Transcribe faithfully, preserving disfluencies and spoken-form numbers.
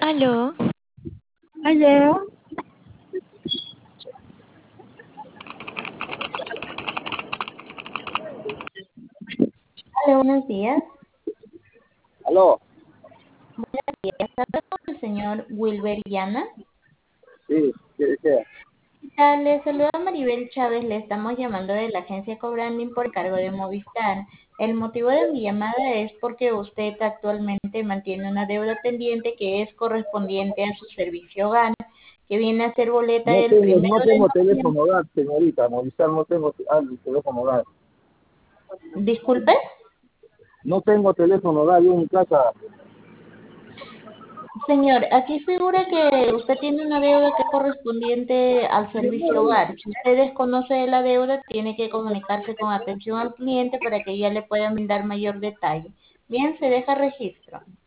Aló, Aló, Hola, buenos días. aló, Hablo con el señor Wilber Llana. sí, ¿qué desea? Ah, Le saluda Maribel Chávez, le estamos llamando de la agencia Cobranding por cargo de Movistar. El motivo de mi llamada es porque usted actualmente mantiene una deuda pendiente que es correspondiente a su servicio hogar, que viene a ser boleta No del tengo, primero no de tengo noviembre. teléfono hogar, señorita, Movistar no tengo ah, el teléfono hogar. Disculpe. No tengo teléfono hogar, yo en mi casa. Señor, aquí figura que usted tiene una deuda que es correspondiente al servicio hogar. Si usted desconoce de la deuda, tiene que comunicarse con atención al cliente para que ya le puedan brindar mayor detalle. Bien, se deja registro.